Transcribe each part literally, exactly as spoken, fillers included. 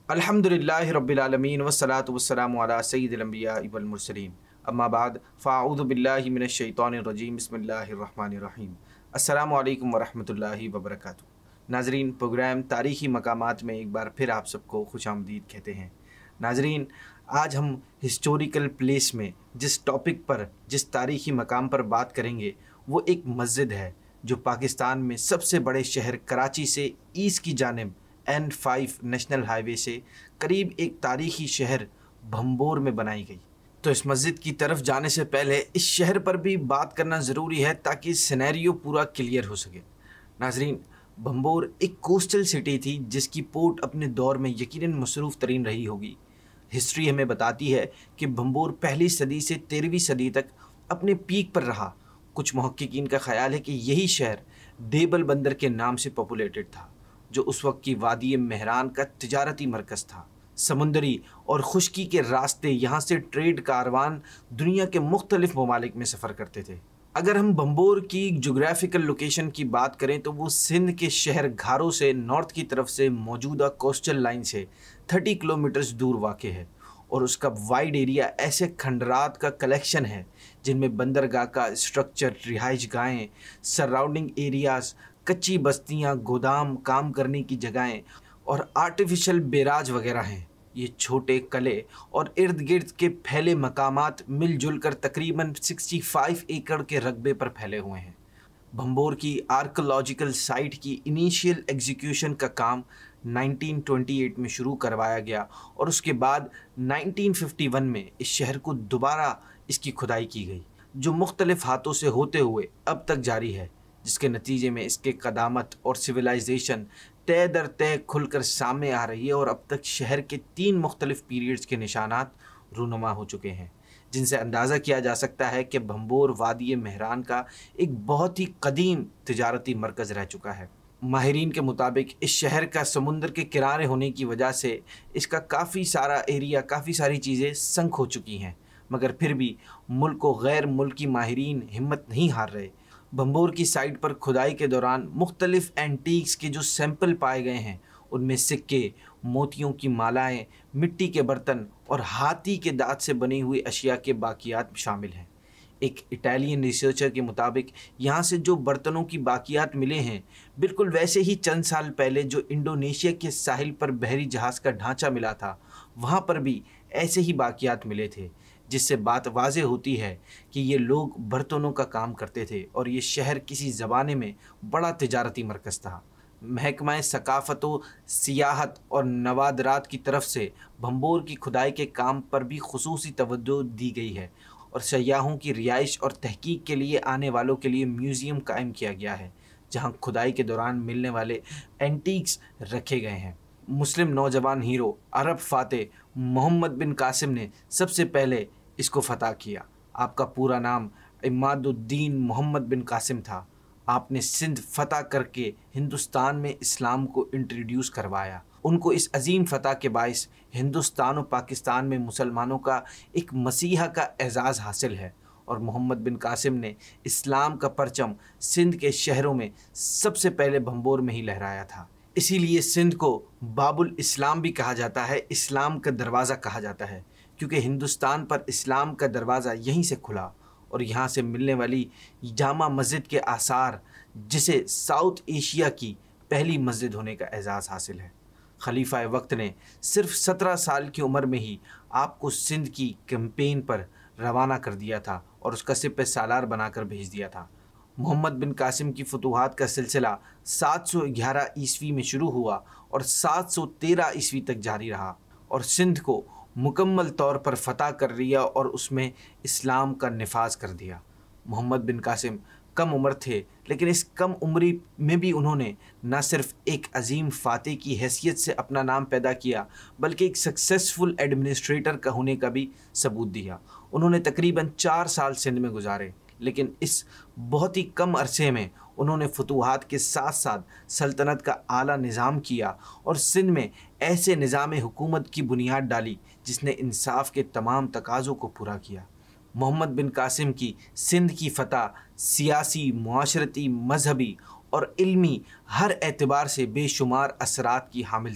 الحمدللہ رب العالمین والصلاة والسلام علی سید الانبیاء والمرسلین اما بعد فاعوذ باللہ من الشیطان الرجیم بسم اللہ الرحمن الرحیم السلام علیکم ورحمۃ اللہ وبرکاتہ۔ ناظرین، پروگرام تاریخی مقامات میں ایک بار پھر آپ سب کو خوش آمدید کہتے ہیں۔ ناظرین، آج ہم ہسٹوریکل پلیس میں جس ٹاپک پر جس تاریخی مقام پر بات کریں گے وہ ایک مسجد ہے جو پاکستان میں سب سے بڑے شہر کراچی سے ایسٹ کی جانب N five national highway سے قریب ایک تاریخی شہر بھنبور میں بنائی گئی۔ تو اس مسجد کی طرف جانے سے پہلے اس شہر پر بھی بات کرنا ضروری ہے تاکہ سینیریو پورا کلیئر ہو سکے۔ ناظرین، بھنبور ایک کوسٹل سٹی تھی جس کی پورٹ اپنے دور میں یقیناً مصروف ترین رہی ہوگی۔ ہسٹری ہمیں بتاتی ہے کہ بھنبور پہلی صدی سے تیرہویں صدی تک اپنے پیک پر رہا۔ کچھ محققین کا خیال ہے کہ یہی شہر دیبل بندر کے نام سے پاپولیٹڈ تھا، جو اس وقت کی وادی مہران کا تجارتی مرکز تھا۔ سمندری اور خشکی کے راستے یہاں سے ٹریڈ کاروان دنیا کے مختلف ممالک میں سفر کرتے تھے۔ اگر ہم بھنبور کی جغرافیکل لوکیشن کی بات کریں تو وہ سندھ کے شہر گھاروں سے نارتھ کی طرف سے موجودہ کوسٹل لائن سے تیس کلومیٹرز دور واقع ہے، اور اس کا وائڈ ایریا ایسے کھنڈرات کا کلیکشن ہے جن میں بندرگاہ کا اسٹرکچر، رہائش گاہیں، سراؤنڈنگ ایریاز، کچی بستیاں، گودام، کام کرنے کی جگہیں اور آرٹیفیشل بیراج وغیرہ ہیں۔ یہ چھوٹے قلعے اور ارد گرد کے پھیلے مقامات مل جل کر تقریباً پچاس ایکڑ کے رقبے پر پھیلے ہوئے ہیں۔ بھنبور کی آرکیولوجیکل سائٹ کی انیشیل ایگزیکیوشن کا کام نائنٹین ٹوئنٹی ایٹ میں شروع کروایا گیا، اور اس کے بعد نائنٹین ففٹی ون میں اس شہر کو دوبارہ اس کی کھدائی کی گئی، جو مختلف ہاتھوں سے ہوتے ہوئے اب تک جاری ہے، جس کے نتیجے میں اس کے قدامت اور سویلائزیشن طے در طے کھل کر سامنے آ رہی ہے، اور اب تک شہر کے تین مختلف پیریڈز کے نشانات رونما ہو چکے ہیں، جن سے اندازہ کیا جا سکتا ہے کہ بھنبور وادی مہران کا ایک بہت ہی قدیم تجارتی مرکز رہ چکا ہے۔ ماہرین کے مطابق اس شہر کا سمندر کے کنارے ہونے کی وجہ سے اس کا کافی سارا ایریا، کافی ساری چیزیں سنک ہو چکی ہیں، مگر پھر بھی ملک و غیر ملکی ماہرین ہمت نہیں ہار رہے۔ بھنبور کی سائٹ پر کھدائی کے دوران مختلف اینٹیکس کے جو سیمپل پائے گئے ہیں، ان میں سکے، موتیوں کی مالائیں، مٹی کے برتن اور ہاتھی کے دانت سے بنی ہوئی اشیاء کے باقیات شامل ہیں۔ ایک اٹالین ریسرچر کے مطابق یہاں سے جو برتنوں کی باقیات ملے ہیں، بالکل ویسے ہی چند سال پہلے جو انڈونیشیا کے ساحل پر بحری جہاز کا ڈھانچہ ملا تھا، وہاں پر بھی ایسے ہی باقیات ملے تھے، جس سے بات واضح ہوتی ہے کہ یہ لوگ برتنوں کا کام کرتے تھے، اور یہ شہر کسی زمانے میں بڑا تجارتی مرکز تھا۔ محکمہ ثقافت و سیاحت اور نوادرات کی طرف سے بھنبور کی کھدائی کے کام پر بھی خصوصی توجہ دی گئی ہے، اور سیاحوں کی رہائش اور تحقیق کے لیے آنے والوں کے لیے میوزیم قائم کیا گیا ہے، جہاں کھدائی کے دوران ملنے والے اینٹیکس رکھے گئے ہیں۔ مسلم نوجوان ہیرو عرب فاتح محمد بن قاسم نے سب سے پہلے اس کو فتح کیا۔ آپ کا پورا نام عماد الدین محمد بن قاسم تھا۔ آپ نے سندھ فتح کر کے ہندوستان میں اسلام کو انٹروڈیوس کروایا۔ ان کو اس عظیم فتح کے باعث ہندوستان و پاکستان میں مسلمانوں کا ایک مسیحا کا اعزاز حاصل ہے، اور محمد بن قاسم نے اسلام کا پرچم سندھ کے شہروں میں سب سے پہلے بھنبور میں ہی لہرایا تھا۔ اسی لیے سندھ کو باب الاسلام بھی کہا جاتا ہے، اسلام کا دروازہ کہا جاتا ہے، کیونکہ ہندوستان پر اسلام کا دروازہ یہیں سے کھلا، اور یہاں سے ملنے والی جامع مسجد کے آثار جسے ساؤتھ ایشیا کی پہلی مسجد ہونے کا اعزاز حاصل ہے۔ خلیفہ وقت نے صرف سترہ سال کی عمر میں ہی آپ کو سندھ کی کیمپین پر روانہ کر دیا تھا، اور اس کا سپہ سالار بنا کر بھیج دیا تھا۔ محمد بن قاسم کی فتوحات کا سلسلہ سات سو گیارہ عیسوی میں شروع ہوا اور سات سو تیرہ عیسوی تک جاری رہا، اور سندھ کو مکمل طور پر فتح کر لیا اور اس میں اسلام کا نفاذ کر دیا۔ محمد بن قاسم کم عمر تھے، لیکن اس کم عمری میں بھی انہوں نے نہ صرف ایک عظیم فاتح کی حیثیت سے اپنا نام پیدا کیا، بلکہ ایک سکسیسفل ایڈمنسٹریٹر کا ہونے کا بھی ثبوت دیا۔ انہوں نے تقریباً چار سال سندھ میں گزارے، لیکن اس بہت ہی کم عرصے میں انہوں نے فتوحات کے ساتھ ساتھ سلطنت کا اعلیٰ نظام کیا، اور سندھ میں ایسے نظام حکومت کی بنیاد ڈالی جس نے انصاف کے تمام تقاضوں کو پورا کیا۔ محمد بن قاسم کی سندھ کی فتح سیاسی، معاشرتی، مذہبی اور علمی ہر اعتبار سے بے شمار اثرات کی حامل تھی۔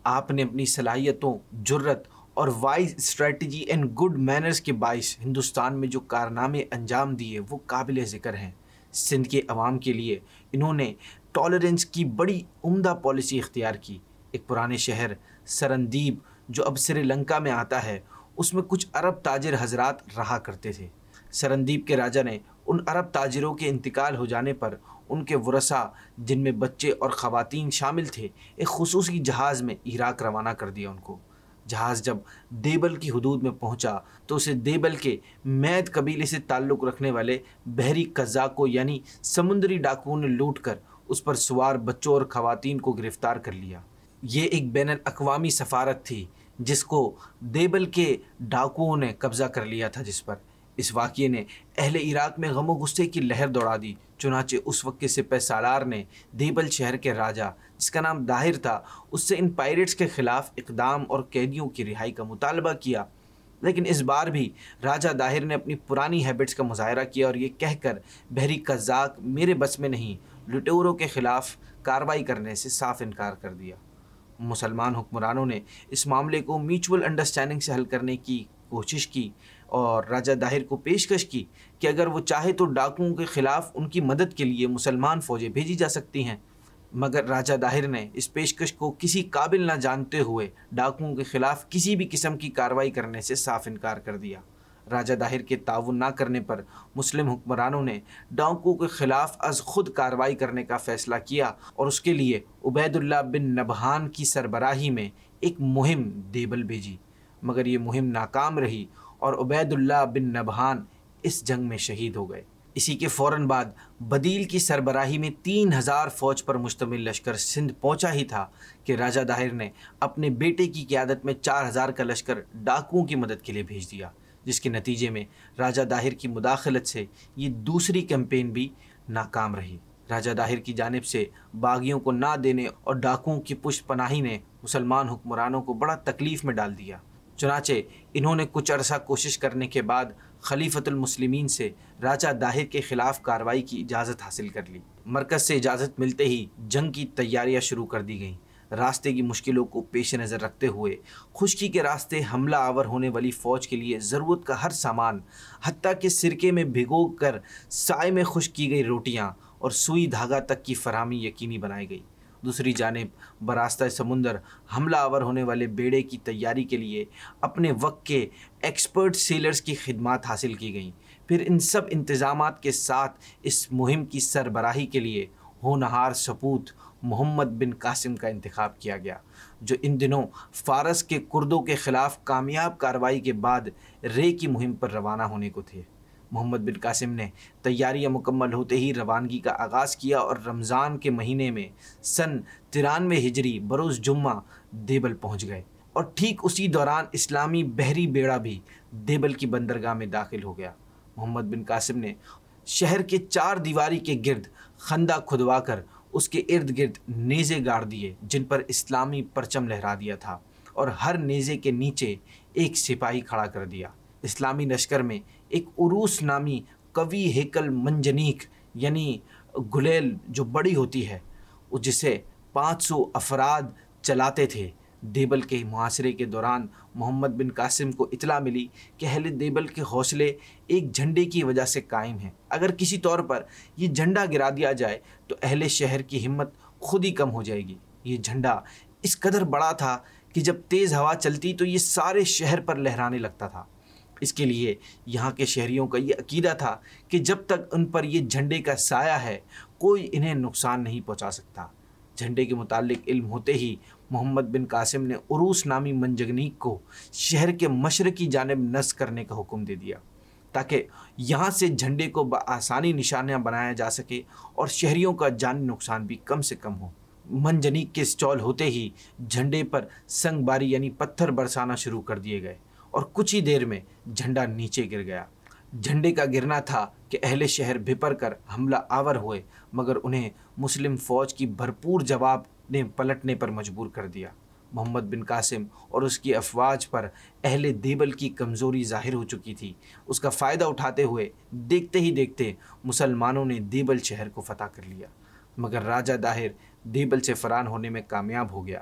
آپ نے اپنی صلاحیتوں، جرت اور wise strategy and good manners کے باعث ہندوستان میں جو کارنامے انجام دیے وہ قابل ذکر ہیں۔ سندھ کے عوام کے لیے انہوں نے ٹالرنس کی بڑی عمدہ پالیسی اختیار کی۔ ایک پرانے شہر سرندیپ جو اب سری لنکا میں آتا ہے، اس میں کچھ عرب تاجر حضرات رہا کرتے تھے۔ سرندیپ کے راجہ نے ان عرب تاجروں کے انتقال ہو جانے پر ان کے ورثاء، جن میں بچے اور خواتین شامل تھے، ایک خصوصی جہاز میں عراق روانہ کر دیا ان کو۔ جہاز جب دیبل کی حدود میں پہنچا تو اسے دیبل کے مید قبیلے سے تعلق رکھنے والے بحری قزاقوں یعنی سمندری ڈاکوؤں نے لوٹ کر اس پر سوار بچوں اور خواتین کو گرفتار کر لیا۔ یہ ایک بین الاقوامی سفارت تھی جس کو دیبل کے ڈاکوؤں نے قبضہ کر لیا تھا، جس پر اس واقعے نے اہل عراق میں غم و غصے کی لہر دوڑا دی۔ چنانچہ اس وقت کے سپہ سالار نے دیبل شہر کے راجہ، جس کا نام داہر تھا، اس سے ان پائریٹس کے خلاف اقدام اور قیدیوں کی رہائی کا مطالبہ کیا۔ لیکن اس بار بھی راجہ داہر نے اپنی پرانی ہیبٹس کا مظاہرہ کیا اور یہ کہہ کر بحری قزاق میرے بس میں نہیں، لٹوروں کے خلاف کارروائی کرنے سے صاف انکار کر دیا۔ مسلمان حکمرانوں نے اس معاملے کو میوچول انڈرسٹینڈنگ سے حل کرنے کی کوشش کی اور راجہ داہر کو پیشکش کی کہ اگر وہ چاہے تو ڈاکوؤں کے خلاف ان کی مدد کے لیے مسلمان فوجیں بھیجی جا سکتی ہیں، مگر راجہ داہر نے اس پیشکش کو کسی قابل نہ جانتے ہوئے ڈاکوؤں کے خلاف کسی بھی قسم کی کارروائی کرنے سے صاف انکار کر دیا۔ راجہ داہر کے تعاون نہ کرنے پر مسلم حکمرانوں نے ڈاکوؤں کے خلاف از خود کارروائی کرنے کا فیصلہ کیا اور اس کے لیے عبید اللہ بن نبہان کی سربراہی میں ایک مہم دیبل بھیجی، مگر یہ مہم ناکام رہی اور عبید اللہ بن نبہان اس جنگ میں شہید ہو گئے۔ اسی کے فوراً بعد بدیل کی سربراہی میں تین ہزار فوج پر مشتمل لشکر سندھ پہنچا ہی تھا کہ راجہ داہر نے اپنے بیٹے کی قیادت میں چار ہزار کا لشکر ڈاکوؤں کی مدد کے لیے بھیج دیا، جس کے نتیجے میں راجہ داہر کی مداخلت سے یہ دوسری کیمپین بھی ناکام رہی۔ راجہ داہر کی جانب سے باغیوں کو نہ دینے اور ڈاکوؤں کی پشت پناہی نے مسلمان حکمرانوں کو بڑا تکلیف میں ڈال دیا۔ چنانچہ انہوں نے کچھ عرصہ کوشش کرنے کے بعد خلیفۃ المسلمین سے راجہ داہر کے خلاف کارروائی کی اجازت حاصل کر لی۔ مرکز سے اجازت ملتے ہی جنگ کی تیاریاں شروع کر دی گئیں۔ راستے کی مشکلوں کو پیش نظر رکھتے ہوئے خشکی کے راستے حملہ آور ہونے والی فوج کے لیے ضرورت کا ہر سامان، حتیٰ کہ سرکے میں بھگو کر سائے میں خشک کی گئی روٹیاں اور سوئی دھاگا تک کی فراہمی یقینی بنائی گئی۔ دوسری جانب براستہ سمندر حملہ آور ہونے والے بیڑے کی تیاری کے لیے اپنے وقت کے ایکسپرٹ سیلرز کی خدمات حاصل کی گئیں۔ پھر ان سب انتظامات کے ساتھ اس مہم کی سربراہی کے لیے ہونہار سپوت محمد بن قاسم کا انتخاب کیا گیا، جو ان دنوں فارس کے کردوں کے خلاف کامیاب کارروائی کے بعد رے کی مہم پر روانہ ہونے کو تھے۔ محمد بن قاسم نے تیاریاں مکمل ہوتے ہی روانگی کا آغاز کیا اور رمضان کے مہینے میں سن ترانوے ہجری بروز جمعہ دیبل پہنچ گئے، اور ٹھیک اسی دوران اسلامی بحری بیڑا بھی دیبل کی بندرگاہ میں داخل ہو گیا۔ محمد بن قاسم نے شہر کے چار دیواری کے گرد خندہ کھدوا کر اس کے ارد گرد نیزے گاڑ دیے، جن پر اسلامی پرچم لہرا دیا تھا، اور ہر نیزے کے نیچے ایک سپاہی کھڑا کر دیا۔ اسلامی لشکر میں ایک عروس نامی قوی ہیکل منجنیق یعنی گلیل جو بڑی ہوتی ہے، جسے پانچ سو افراد چلاتے تھے۔ دیبل کے محاصرے کے دوران محمد بن قاسم کو اطلاع ملی کہ اہل دیبل کے حوصلے ایک جھنڈے کی وجہ سے قائم ہیں۔ اگر کسی طور پر یہ جھنڈا گرا دیا جائے تو اہل شہر کی ہمت خود ہی کم ہو جائے گی۔ یہ جھنڈا اس قدر بڑا تھا کہ جب تیز ہوا چلتی تو یہ سارے شہر پر لہرانے لگتا تھا۔ اس کے لیے یہاں کے شہریوں کا یہ عقیدہ تھا کہ جب تک ان پر یہ جھنڈے کا سایہ ہے کوئی انہیں نقصان نہیں پہنچا سکتا۔ جھنڈے کے متعلق علم ہوتے ہی محمد بن قاسم نے عروس نامی منجنیق کو شہر کے مشرقی جانب نصب کرنے کا حکم دے دیا، تاکہ یہاں سے جھنڈے کو بآسانی نشانیاں بنایا جا سکے اور شہریوں کا جانی نقصان بھی کم سے کم ہو۔ منجنیق کے اسٹال ہوتے ہی جھنڈے پر سنگ باری یعنی پتھر برسانا شروع کر دیے گئے، اور کچھ ہی دیر میں جھنڈا نیچے گر گیا۔ جھنڈے کا گرنا تھا کہ اہل شہر بھپر کر حملہ آور ہوئے، مگر انہیں مسلم فوج کی بھرپور جواب نے پلٹنے پر مجبور کر دیا۔ محمد بن قاسم اور اس کی افواج پر اہل دیبل کی کمزوری ظاہر ہو چکی تھی۔ اس کا فائدہ اٹھاتے ہوئے دیکھتے ہی دیکھتے مسلمانوں نے دیبل شہر کو فتح کر لیا، مگر راجہ داہر دیبل سے فرار ہونے میں کامیاب ہو گیا۔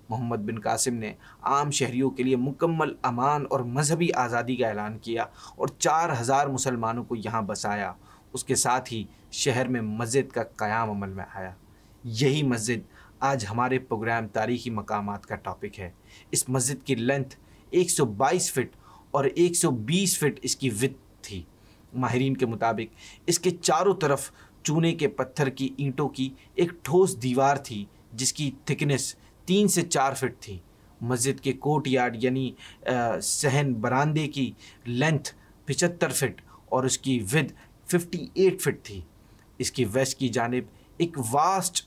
محمد بن قاسم نے عام شہریوں کے لیے مکمل امان اور مذہبی آزادی کا اعلان کیا اور چار ہزار مسلمانوں کو یہاں بسایا۔ اس کے ساتھ ہی شہر میں مسجد کا قیام عمل میں آیا۔ یہی مسجد آج ہمارے پروگرام تاریخی مقامات کا ٹاپک ہے۔ اس مسجد کی لینتھ ایک سو بائیس فٹ اور ایک سو بیس فٹ اس کی وڈتھ تھی۔ ماہرین کے مطابق اس کے چاروں طرف چونے کے پتھر کی اینٹوں کی ایک ٹھوس دیوار تھی جس کی تھکنس تین سے چار فٹ تھی۔ مسجد کے کورٹ یارڈ یعنی صحن براندے کی لینتھ پچہتر فٹ اور اس کی ود ففٹی ایٹ فٹ تھی۔ اس کی ویسٹ کی جانب ایک واسٹ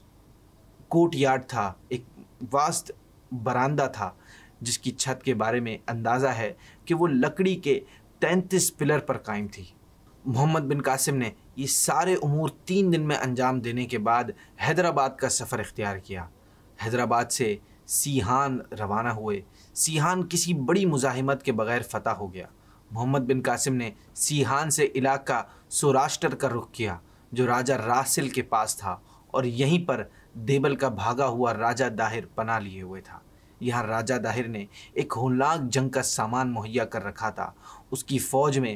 کورٹ یارڈ تھا، ایک واسٹ براندہ تھا جس کی چھت کے بارے میں اندازہ ہے کہ وہ لکڑی کے تینتیس پلر پر قائم تھی۔ محمد بن قاسم نے یہ سارے امور تین دن میں انجام دینے کے بعد حیدرآباد کا سفر اختیار کیا۔ حیدرآباد سے سیحان روانہ ہوئے۔ سیحان کسی بڑی مزاحمت کے بغیر فتح ہو گیا۔ محمد بن قاسم نے سیحان سے علاقہ سوراشٹر کا رخ کیا جو راجہ راسل کے پاس تھا، اور یہیں پر دیبل کا بھاگا ہوا راجہ داہر پناہ لیے ہوئے تھا۔ یہاں راجہ داہر نے ایک ہولناک جنگ کا سامان مہیا کر رکھا تھا۔ اس کی فوج میں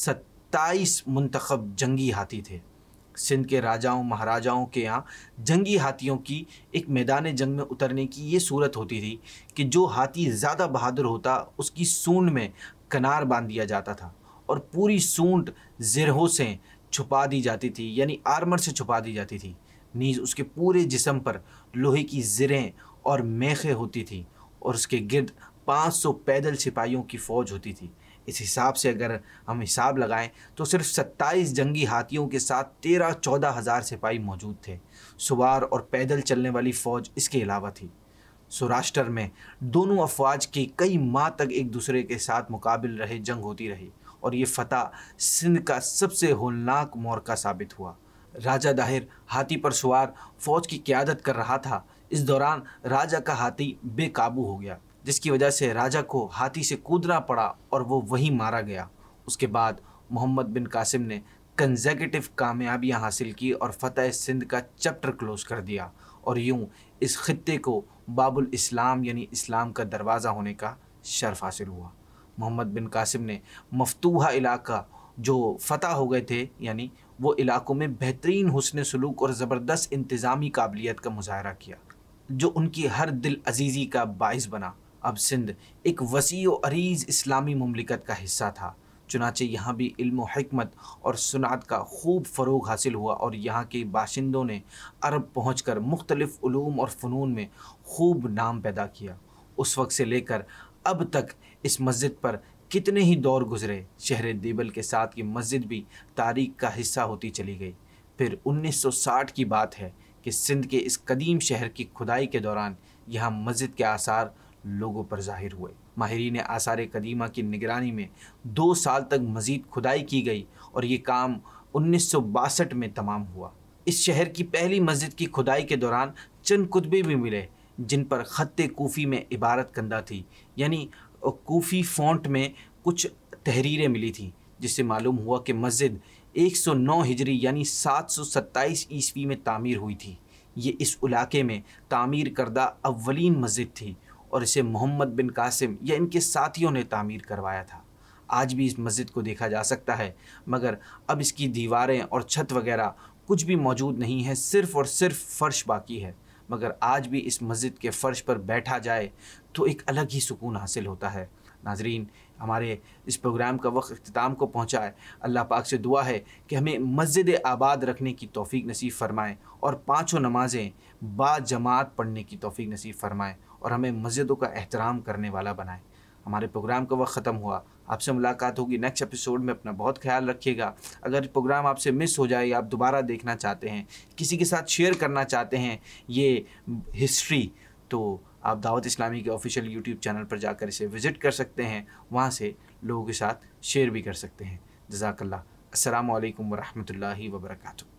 ستائیس منتخب جنگی ہاتھی تھے۔ سندھ کے راجاؤں مہاراجاؤں کے یہاں جنگی ہاتھیوں کی ایک میدان جنگ میں اترنے کی یہ صورت ہوتی تھی کہ جو ہاتھی زیادہ بہادر ہوتا اس کی سونڈ میں کنار باندھ دیا جاتا تھا اور پوری سونڈ زرہوں سے چھپا دی جاتی تھی، یعنی آرمر سے چھپا دی جاتی تھی۔ نیز اس کے پورے جسم پر لوہے کی زریں اور میخیں ہوتی تھیں اور اس کے گرد پانچ سو پیدل سپاہیوں کی فوج ہوتی تھی۔ اس حساب سے اگر ہم حساب لگائیں تو صرف ستائیس جنگی ہاتھیوں کے ساتھ تیرہ چودہ ہزار سپاہی موجود تھے۔ سوار اور پیدل چلنے والی فوج اس کے علاوہ تھی۔ سوراشٹر میں دونوں افواج کی کئی ماہ تک ایک دوسرے کے ساتھ مقابل رہے جنگ ہوتی رہی اور یہ فتح سندھ کا سب سے ہولناک معرکہ ثابت ہوا۔ راجہ داہر ہاتھی پر سوار فوج کی قیادت کر رہا تھا۔ اس دوران راجہ کا ہاتھی بے قابو ہو گیا جس کی وجہ سے راجہ کو ہاتھی سے کودنا پڑا اور وہ وہیں مارا گیا۔ اس کے بعد محمد بن قاسم نے کنزیکٹو کامیابیاں حاصل کی اور فتح سندھ کا چیپٹر کلوز کر دیا، اور یوں اس خطے کو باب الاسلام یعنی اسلام کا دروازہ ہونے کا شرف حاصل ہوا۔ محمد بن قاسم نے مفتوحہ علاقہ جو فتح ہو گئے تھے یعنی وہ علاقوں میں بہترین حسن سلوک اور زبردست انتظامی قابلیت کا مظاہرہ کیا جو ان کی ہر دل عزیزی کا باعث بنا۔ اب سندھ ایک وسیع و عریض اسلامی مملکت کا حصہ تھا، چنانچہ یہاں بھی علم و حکمت اور صنعت کا خوب فروغ حاصل ہوا اور یہاں کے باشندوں نے عرب پہنچ کر مختلف علوم اور فنون میں خوب نام پیدا کیا۔ اس وقت سے لے کر اب تک اس مسجد پر کتنے ہی دور گزرے۔ شہر دیبل کے ساتھ یہ مسجد بھی تاریخ کا حصہ ہوتی چلی گئی۔ پھر انیس سو ساٹھ کی بات ہے کہ سندھ کے اس قدیم شہر کی کھدائی کے دوران یہاں مسجد کے آثار لوگوں پر ظاہر ہوئے۔ ماہرین آثار قدیمہ کی نگرانی میں دو سال تک مزید کھدائی کی گئی اور یہ کام انیس سو باسٹھ میں تمام ہوا۔ اس شہر کی پہلی مسجد کی کھدائی کے دوران چند کتبے بھی ملے جن پر خط کوفی میں عبارت کندہ تھی، یعنی کوفی فونٹ میں کچھ تحریریں ملی تھیں، جس سے معلوم ہوا کہ مسجد ایک سو نو ہجری یعنی سات سو ستائیس عیسوی میں تعمیر ہوئی تھی۔ یہ اس علاقے میں تعمیر کردہ اولین مسجد تھی اور اسے محمد بن قاسم یا ان کے ساتھیوں نے تعمیر کروایا تھا۔ آج بھی اس مسجد کو دیکھا جا سکتا ہے، مگر اب اس کی دیواریں اور چھت وغیرہ کچھ بھی موجود نہیں ہے، صرف اور صرف فرش باقی ہے۔ مگر آج بھی اس مسجد کے فرش پر بیٹھا جائے تو ایک الگ ہی سکون حاصل ہوتا ہے۔ ناظرین، ہمارے اس پروگرام کا وقت اختتام کو پہنچا ہے۔ اللہ پاک سے دعا ہے کہ ہمیں مسجد آباد رکھنے کی توفیق نصیب فرمائیں اور پانچوں نمازیں با جماعت پڑھنے کی توفیق نصیب فرمائیں اور ہمیں مسجدوں کا احترام کرنے والا بنائیں۔ ہمارے پروگرام کا وقت ختم ہوا، آپ سے ملاقات ہوگی نیکسٹ ایپیسوڈ میں۔ اپنا بہت خیال رکھیے گا۔ اگر پروگرام آپ سے مس ہو جائے یا آپ دوبارہ دیکھنا چاہتے ہیں، کسی کے ساتھ شیئر کرنا چاہتے ہیں یہ ہسٹری، تو آپ دعوت اسلامی کے آفیشیل یوٹیوب چینل پر جا کر اسے وزٹ کر سکتے ہیں، وہاں سے لوگوں کے ساتھ شیئر بھی کر سکتے ہیں۔ جزاک اللہ۔ السلام علیکم ورحمۃ اللہ وبرکاتہ۔